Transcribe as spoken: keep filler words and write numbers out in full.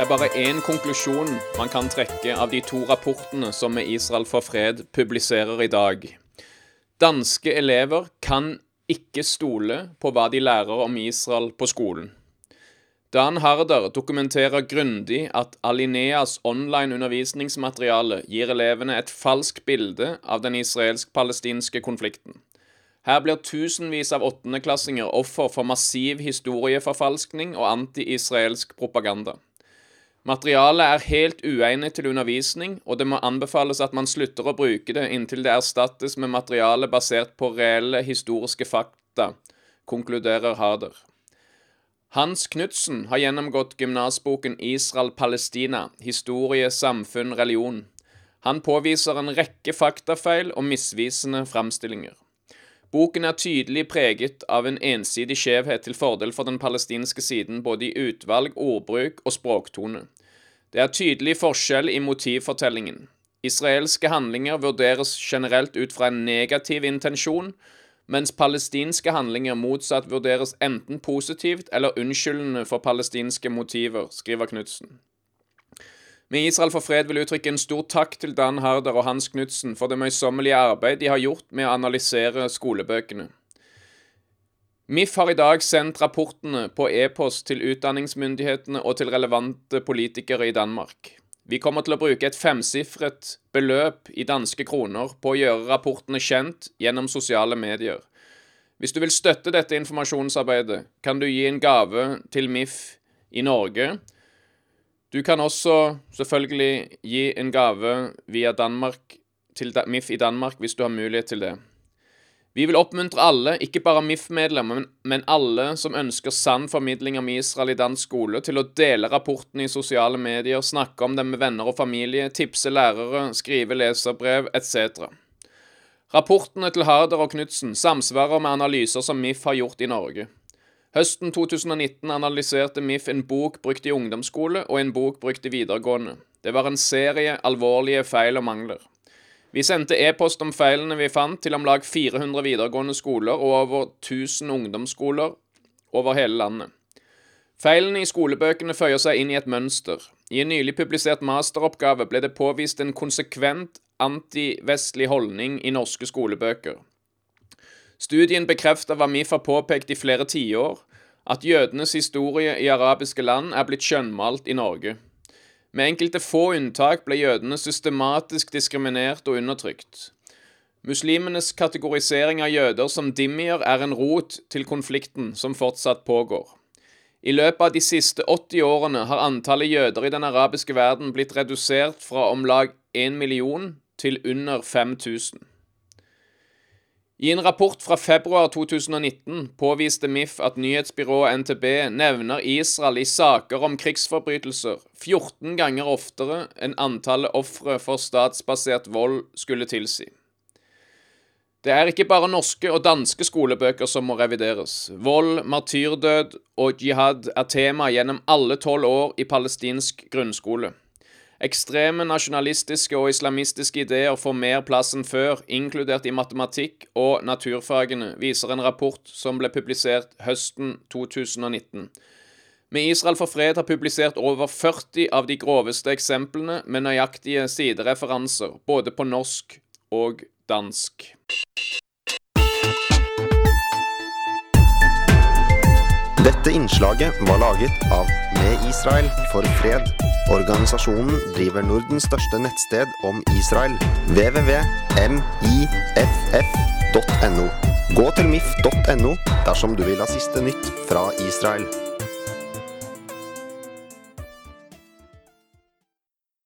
bare én konklusjon man kan trekke av de to rapportene som Med Israel for fred publiserer i dag. Danske elever kan ikke stole på hva de lærer om Israel på skolen. Dan Harder dokumenterer grundig at Alineas online undervisningsmateriale gir elevene et falskt bilde av den israelsk-palestinske konflikten. Her blir tusenvis av åttendeklassinger offer for massiv historieforfalskning og anti-israelsk propaganda. Materialet er helt uegnet til undervisning, og det må anbefales at man slutter å bruke det inntil det erstattes med materiale basert på reelle historiske fakta, konkluderer Harder. Hans Knudsen har gjennomgått gymnasboken Israel-Palestina, historie, samfunn, religion. Han påviser en rekke faktafeil og misvisende fremstillinger. Boken er tydelig preget av en ensidig skjevhet til fordel for den palestinske siden både i utvalg, ordbruk og språktone. Det er tydelig forskjell i motivfortellingen. Israelske handlinger vurderes generelt ut fra en negativ intensjon, mens palestinske handlinger motsatt vurderes enten positivt eller unnskyldende for palestinske motiver, skriver Knudsen. Med Israel for fred vil uttrykke en stor takk til Dan Harder og Hans Knudsen for det møysommelige arbeid de har gjort med å analysere skolebøkene. M I F har i dag sendt rapportene på e-post til utdanningsmyndighetene og til relevante politikere i Danmark. Vi kommer til å bruke et femsifret beløp i danske kroner på å gjøre rapportene kjent gjennom sosiale medier. Hvis du vil støtte dette informasjonsarbeidet, kan du gi en gave til M I F i Norge. Du kan også selvfølgelig gi en gave via Danmark til M I F i Danmark hvis du har mulighet til det. Vi vil oppmuntre alle, ikke bare M I F-medlemmer, men alle som ønsker sann formidling om Israel i dansk skole, til å dele rapportene i sosiale medier, snakke om dem med venner og familie, tipse lærere, skrive leserbrev, et cetera. Rapportene til Harder og Knudsen samsvarer med analyser som M I F har gjort i Norge. Høsten to tusen og nitten analyserte M I F en bok brukt i ungdomsskole og en bok brukt i videregående. Det var en serie alvorlige feil og mangler. Vi sendte e-post om feilene vi fant til om lag fire hundre videregående skoler og over tusen ungdomsskoler over hele landet. Feilene i skolebøkene føyer seg inn i et mønster. I en nylig publisert masteroppgave ble det påvist en konsekvent anti-vestlig holdning i norske skolebøker. Studien bekrefter hva M I F har påpekt i flere tiår, at jødenes historie i arabiske land er blitt skjønnmalt i Norge. Med enkelte få unntak ble jødene systematisk diskriminert og undertrykt. Muslimenes kategorisering av jøder som dimmier er en rot til konflikten som fortsatt pågår. I løpet av de siste åtti årene har antallet jøder i den arabiske verden blitt redusert fra om lag en million til under fem tusen. I en rapport fra februar to tusen og nitten påviste M I F at nyhetsbyrået N T B nevner Israel i saker om krigsforbrytelser fjorten ganger oftere enn antallet ofre for statsbasert vold skulle tilsi. Det er ikke bare norske og danske skolebøker som må revideres. Vold, martyrdød og jihad er tema gjennom alle tolv år i palestinsk grunnskole. Ekstreme nasjonalistiske og islamistiske ideer får mer plass enn før, inkludert i matematikk og naturfagene, viser en rapport som ble publisert høsten to tusen og nitten. Med Israel for fred har publisert over førti av de groveste eksemplene med nøyaktige sidereferanser, både på norsk og dansk. Dette innslaget var laget av Med Israel for fred. Organisasjonen driver Nordens største nettsted om Israel, w w w punktum m i f f punktum n o. Gå til m i f punktum n o dersom du vil ha siste nytt fra Israel.